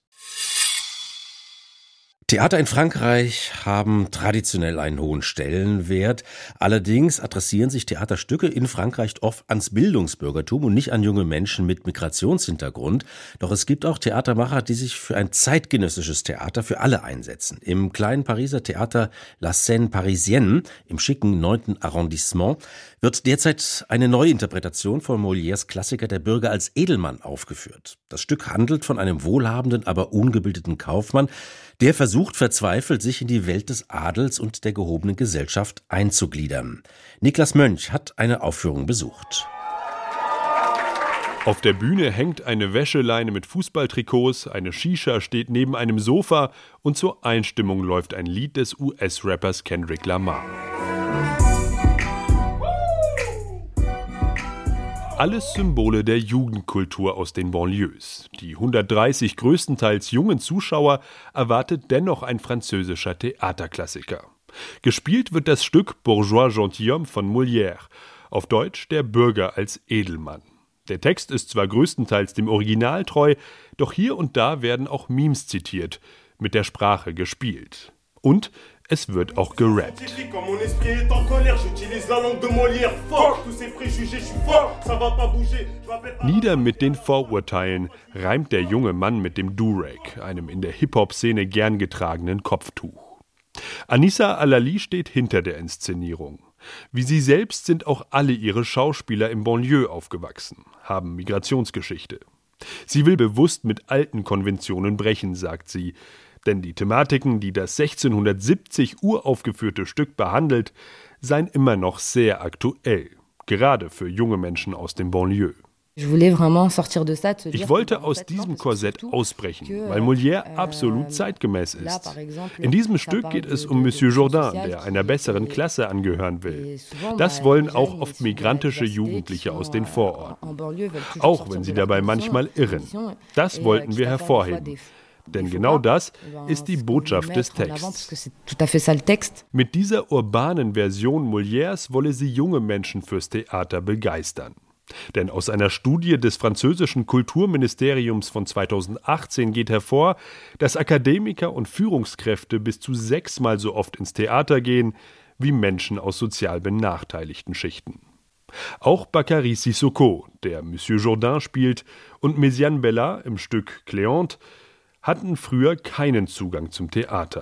Speaker 2: Theater in Frankreich haben traditionell einen hohen Stellenwert. Allerdings adressieren sich Theaterstücke in Frankreich oft ans Bildungsbürgertum und nicht an junge Menschen mit Migrationshintergrund. Doch es gibt auch Theatermacher, die sich für ein zeitgenössisches Theater für alle einsetzen. Im kleinen Pariser Theater La Scène Parisienne im schicken 9. Arrondissement wird derzeit eine Neuinterpretation von Molières Klassiker Der Bürger als Edelmann aufgeführt. Das Stück handelt von einem wohlhabenden, aber ungebildeten Kaufmann, der versucht verzweifelt, sich in die Welt des Adels und der gehobenen Gesellschaft einzugliedern. Niklas Mönch hat eine Aufführung besucht.
Speaker 13: Auf der Bühne hängt eine Wäscheleine mit Fußballtrikots, eine Shisha steht neben einem Sofa und zur Einstimmung läuft ein Lied des US-Rappers Kendrick Lamar. Alles Symbole der Jugendkultur aus den Banlieues. Die 130 größtenteils jungen Zuschauer erwartet dennoch ein französischer Theaterklassiker. Gespielt wird das Stück Bourgeois Gentilhomme von Molière, auf Deutsch Der Bürger als Edelmann. Der Text ist zwar größtenteils dem Original treu, doch hier und da werden auch Memes zitiert, mit der Sprache gespielt. Und Es wird auch gerappt. Nieder mit den Vorurteilen, reimt der junge Mann mit dem Durag, einem in der Hip-Hop-Szene gern getragenen Kopftuch. Anissa Alali steht hinter der Inszenierung. Wie sie selbst sind auch alle ihre Schauspieler im Banlieue aufgewachsen, haben Migrationsgeschichte. Sie will bewusst mit alten Konventionen brechen, sagt sie. Denn die Thematiken, die das 1670 uraufgeführte Stück behandelt, seien immer noch sehr aktuell, gerade für junge Menschen aus dem Banlieue. Ich wollte aus diesem Korsett ausbrechen, weil Molière absolut zeitgemäß ist. In diesem Stück geht es um Monsieur Jourdain, der einer besseren Klasse angehören will. Das wollen auch oft migrantische Jugendliche aus den Vororten, auch wenn sie dabei manchmal irren. Das wollten wir hervorheben. Denn genau das ist die Botschaft des Texts. Mit dieser urbanen Version Molières wolle sie junge Menschen fürs Theater begeistern. Denn aus einer Studie des französischen Kulturministeriums von 2018 geht hervor, dass Akademiker und Führungskräfte bis zu 6-mal so oft ins Theater gehen wie Menschen aus sozial benachteiligten Schichten. Auch Bakary Sissoko, der Monsieur Jourdain spielt, und Méziane Bella im Stück Cléante hatten früher keinen Zugang zum Theater.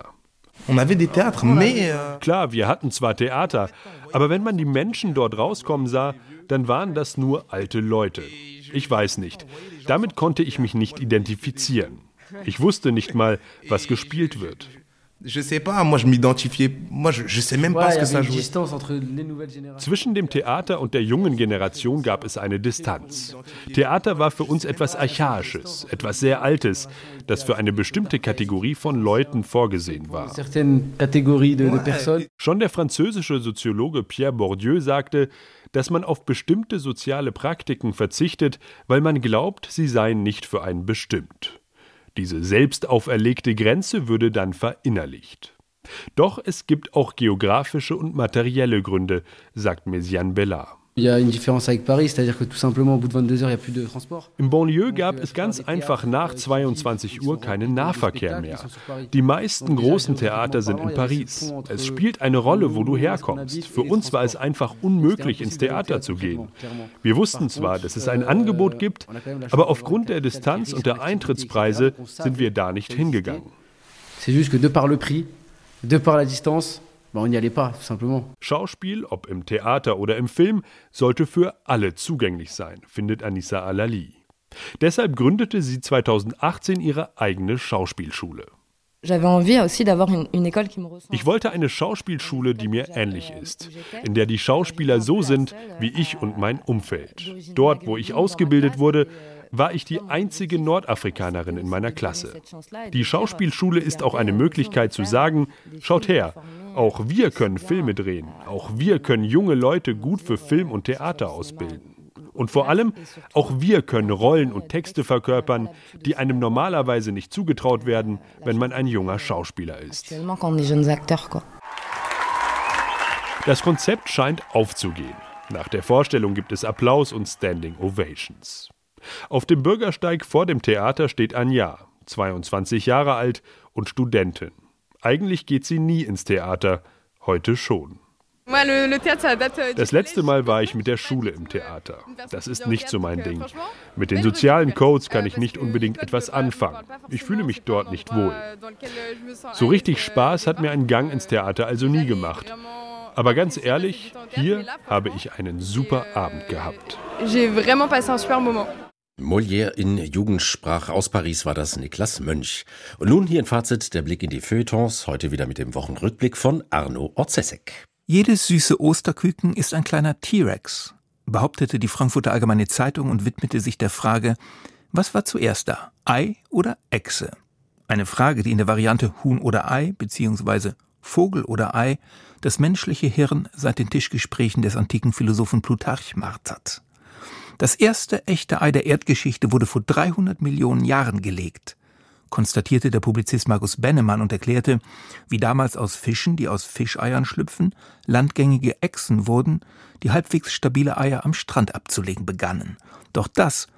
Speaker 13: Klar, wir hatten zwar Theater, aber wenn man die Menschen dort rauskommen sah, dann waren das nur alte Leute. Ich weiß nicht. Damit konnte ich mich nicht identifizieren. Ich wusste nicht mal, was gespielt wird. Zwischen dem Theater und der jungen Generation gab es eine Distanz. Theater war für uns etwas Archaisches, etwas sehr Altes, das für eine bestimmte Kategorie von Leuten vorgesehen war. Schon der französische Soziologe Pierre Bourdieu sagte, dass man auf bestimmte soziale Praktiken verzichtet, weil man glaubt, sie seien nicht für einen bestimmt. Diese selbst auferlegte Grenze würde dann verinnerlicht. Doch es gibt auch geografische und materielle Gründe, sagt Méziane Bella. Im Banlieue gab es ganz einfach nach 22 Uhr keinen Nahverkehr mehr. Die meisten großen Theater sind in Paris. Es spielt eine Rolle, wo du herkommst. Für uns war es einfach unmöglich, ins Theater zu gehen. Wir wussten zwar, dass es ein Angebot gibt, aber aufgrund der Distanz und der Eintrittspreise sind wir da nicht hingegangen. Schauspiel, ob im Theater oder im Film, sollte für alle zugänglich sein, findet Anissa Alali. Deshalb gründete sie 2018 ihre eigene Schauspielschule. Ich wollte eine Schauspielschule, die mir ähnlich ist, in der die Schauspieler so sind wie ich und mein Umfeld. Dort, wo ich ausgebildet wurde, war ich die einzige Nordafrikanerin in meiner Klasse. Die Schauspielschule ist auch eine Möglichkeit zu sagen, schaut her, auch wir können Filme drehen, auch wir können junge Leute gut für Film und Theater ausbilden. Und vor allem, auch wir können Rollen und Texte verkörpern, die einem normalerweise nicht zugetraut werden, wenn man ein junger Schauspieler ist. Das Konzept scheint aufzugehen. Nach der Vorstellung gibt es Applaus und Standing Ovations. Auf dem Bürgersteig vor dem Theater steht Anja, 22 Jahre alt und Studentin. Eigentlich geht sie nie ins Theater, heute schon. Das letzte Mal war ich mit der Schule im Theater. Das ist nicht so mein Ding. Mit den sozialen Codes kann ich nicht unbedingt etwas anfangen. Ich fühle mich dort nicht wohl. So richtig Spaß hat mir ein Gang ins Theater also nie gemacht. Aber ganz ehrlich, hier habe ich einen super Abend gehabt.
Speaker 2: Molière in Jugendsprache aus Paris war das Niklas Mönch. Und nun hier ein Fazit, der Blick in die Feuilletons, heute wieder mit dem Wochenrückblick von Arno Orzesek.
Speaker 14: Jedes süße Osterküken ist ein kleiner T-Rex, behauptete die Frankfurter Allgemeine Zeitung und widmete sich der Frage, was war zuerst da, Ei oder Echse? Eine Frage, die in der Variante Huhn oder Ei bzw. Vogel oder Ei das menschliche Hirn seit den Tischgesprächen des antiken Philosophen Plutarch martert. Das erste echte Ei der Erdgeschichte wurde vor 300 Millionen Jahren gelegt, konstatierte der Publizist Markus Bennemann und erklärte, wie damals aus Fischen, die aus Fischeiern schlüpfen, landgängige Echsen wurden, die halbwegs stabile Eier am Strand abzulegen begannen. Doch das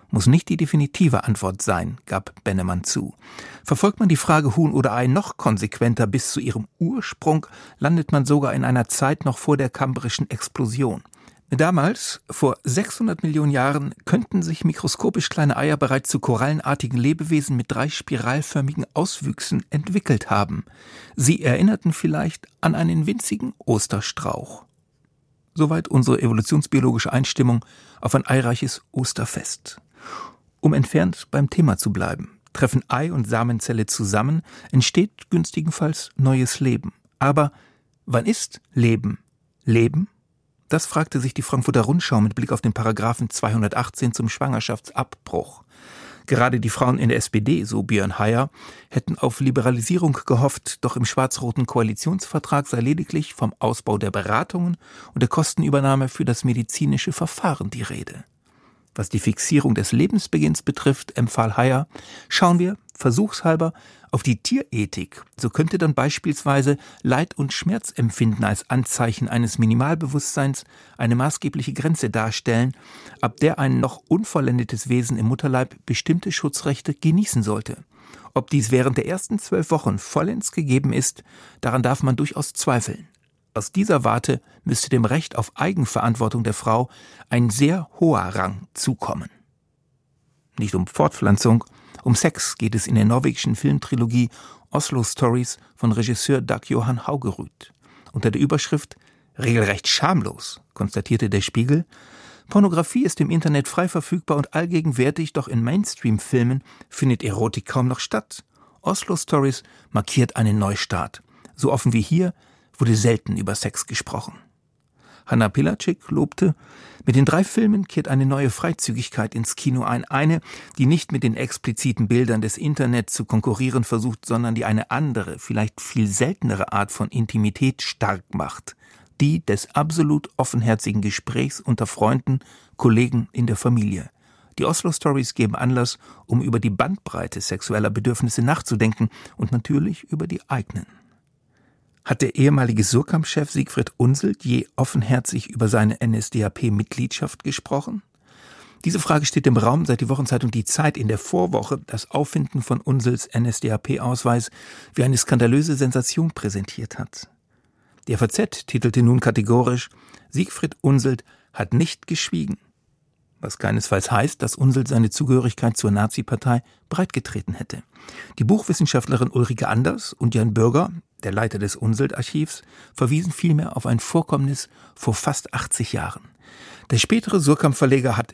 Speaker 14: muss nicht die definitive Antwort sein, gab Bennemann zu. Verfolgt man die Frage Huhn oder Ei noch konsequenter bis zu ihrem Ursprung, landet man sogar in einer Zeit noch vor der kambrischen Explosion. Damals, vor 600 Millionen Jahren, könnten sich mikroskopisch kleine Eier bereits zu korallenartigen Lebewesen mit 3 spiralförmigen Auswüchsen entwickelt haben. Sie erinnerten vielleicht an einen winzigen Osterstrauch. Soweit unsere evolutionsbiologische Einstimmung auf ein eireiches Osterfest. Um entfernt beim Thema zu bleiben. Treffen Ei und Samenzelle zusammen, entsteht günstigenfalls neues Leben. Aber wann ist Leben Leben? Das fragte sich die Frankfurter Rundschau mit Blick auf den Paragraphen 218 zum Schwangerschaftsabbruch. Gerade die Frauen in der SPD, so Björn Heyer, hätten auf Liberalisierung gehofft, doch im schwarz-roten Koalitionsvertrag sei lediglich vom Ausbau der Beratungen und der Kostenübernahme für das medizinische Verfahren die Rede. Was die Fixierung des Lebensbeginns betrifft, empfahl Heyer, schauen wir, versuchshalber, auf die Tierethik. So könnte dann beispielsweise Leid- und Schmerzempfinden als Anzeichen eines Minimalbewusstseins eine maßgebliche Grenze darstellen, ab der ein noch unvollendetes Wesen im Mutterleib bestimmte Schutzrechte genießen sollte. Ob dies während der ersten 12 Wochen vollends gegeben ist, daran darf man durchaus zweifeln. Aus dieser Warte müsste dem Recht auf Eigenverantwortung der Frau ein sehr hoher Rang zukommen. Nicht um Fortpflanzung, um Sex geht es in der norwegischen Filmtrilogie Oslo Stories von Regisseur Dag Johan Haugerud. Unter der Überschrift »Regelrecht schamlos«, konstatierte der Spiegel, Pornografie ist im Internet frei verfügbar und allgegenwärtig, doch in Mainstream-Filmen findet Erotik kaum noch statt. Oslo Stories markiert einen Neustart. So offen wie hier wurde selten über Sex gesprochen. Hanna Pilacic lobte, mit den 3 Filmen kehrt eine neue Freizügigkeit ins Kino ein. Eine, die nicht mit den expliziten Bildern des Internets zu konkurrieren versucht, sondern die eine andere, vielleicht viel seltenere Art von Intimität stark macht. Die des absolut offenherzigen Gesprächs unter Freunden, Kollegen in der Familie. Die Oslo Stories geben Anlass, um über die Bandbreite sexueller Bedürfnisse nachzudenken und natürlich über die eigenen. Hat der ehemalige Surkamp-Chef Siegfried Unseld je offenherzig über seine NSDAP-Mitgliedschaft gesprochen? Diese Frage steht im Raum, seit die Wochenzeitung Die Zeit in der Vorwoche das Auffinden von Unselds NSDAP-Ausweis wie eine skandalöse Sensation präsentiert hat. Die FAZ titelte nun kategorisch, Siegfried Unseld hat nicht geschwiegen. Was keinesfalls heißt, dass Unseld seine Zugehörigkeit zur Nazi-Partei breitgetreten hätte. Die Buchwissenschaftlerin Ulrike Anders und Jan Bürger, der Leiter des Unseld-Archivs, verwiesen vielmehr auf ein Vorkommnis vor fast 80 Jahren. Der spätere Surkamp-Verleger hat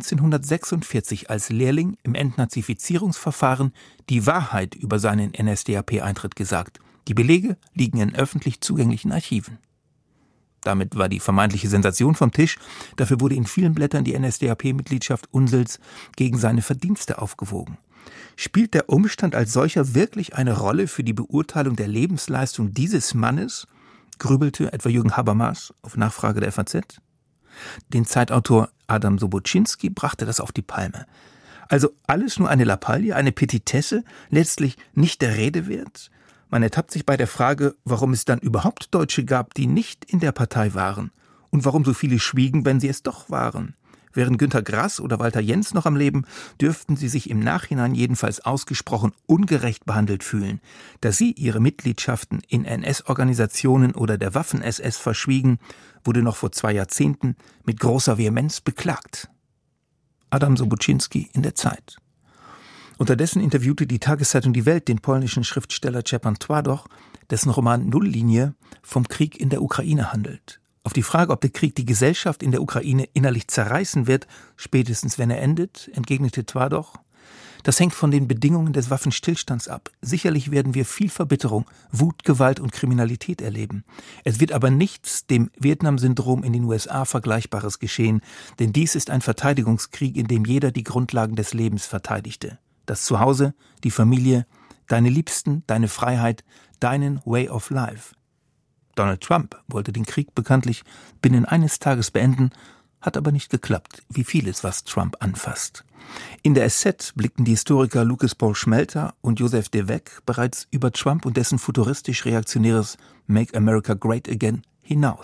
Speaker 14: 1946 als Lehrling im Entnazifizierungsverfahren die Wahrheit über seinen NSDAP-Eintritt gesagt. Die Belege liegen in öffentlich zugänglichen Archiven. Damit war die vermeintliche Sensation vom Tisch. Dafür wurde in vielen Blättern die NSDAP-Mitgliedschaft Unselds gegen seine Verdienste aufgewogen. Spielt der Umstand als solcher wirklich eine Rolle für die Beurteilung der Lebensleistung dieses Mannes? Grübelte etwa Jürgen Habermas auf Nachfrage der FAZ. Den Zeitautor Adam Sobocinski brachte das auf die Palme. Also alles nur eine Lappalie, eine Petitesse, letztlich nicht der Rede wert? Man ertappt sich bei der Frage, warum es dann überhaupt Deutsche gab, die nicht in der Partei waren. Und warum so viele schwiegen, wenn sie es doch waren. Wären Günter Grass oder Walter Jens noch am Leben, dürften sie sich im Nachhinein jedenfalls ausgesprochen ungerecht behandelt fühlen. Dass sie ihre Mitgliedschaften in NS-Organisationen oder der Waffen-SS verschwiegen, wurde noch vor 2 Jahrzehnten mit großer Vehemenz beklagt. Adam Sobocinski in der Zeit. Unterdessen interviewte die Tageszeitung Die Welt den polnischen Schriftsteller Szczepan Twardoch, dessen Roman Nulllinie vom Krieg in der Ukraine handelt. Auf die Frage, ob der Krieg die Gesellschaft in der Ukraine innerlich zerreißen wird, spätestens wenn er endet, entgegnete Twardoch, das hängt von den Bedingungen des Waffenstillstands ab. Sicherlich werden wir viel Verbitterung, Wut, Gewalt und Kriminalität erleben. Es wird aber nichts dem Vietnam-Syndrom in den USA Vergleichbares geschehen, denn dies ist ein Verteidigungskrieg, in dem jeder die Grundlagen des Lebens verteidigte. Das Zuhause, die Familie, deine Liebsten, deine Freiheit, deinen Way of Life. Donald Trump wollte den Krieg bekanntlich binnen eines Tages beenden, hat aber nicht geklappt, wie vieles, was Trump anfasst. In der SZ blickten die Historiker Lucas Paul Schmelter und Josef de Weck bereits über Trump und dessen futuristisch-reaktionäres Make America Great Again hinaus.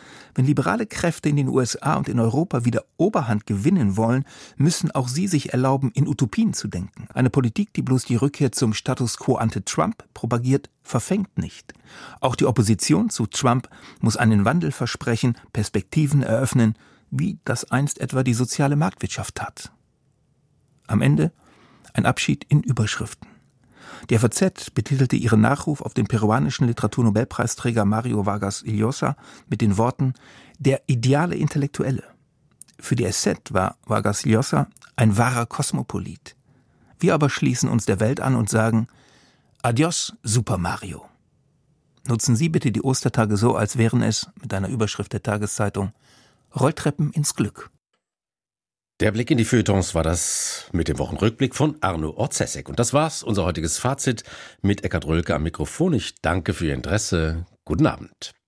Speaker 14: Wenn liberale Kräfte in den USA und in Europa wieder Oberhand gewinnen wollen, müssen auch sie sich erlauben, in Utopien zu denken. Eine Politik, die bloß die Rückkehr zum Status quo ante Trump propagiert, verfängt nicht. Auch die Opposition zu Trump muss einen Wandel versprechen, Perspektiven eröffnen, wie das einst etwa die soziale Marktwirtschaft tat. Am Ende ein Abschied in Überschriften. Die FAZ betitelte ihren Nachruf auf den peruanischen Literaturnobelpreisträger Mario Vargas Llosa mit den Worten »Der ideale Intellektuelle«. Für die SZ war Vargas Llosa ein wahrer Kosmopolit. Wir aber schließen uns der Welt an und sagen »Adios, Super Mario«. Nutzen Sie bitte die Ostertage so, als wären es, mit einer Überschrift der Tageszeitung, Rolltreppen ins Glück.
Speaker 2: Der Blick in die Feuilletons war das mit dem Wochenrückblick von Arno Orzesek. Und das war's, unser heutiges Fazit mit Eckhard Rölke am Mikrofon. Ich danke für Ihr Interesse. Guten Abend.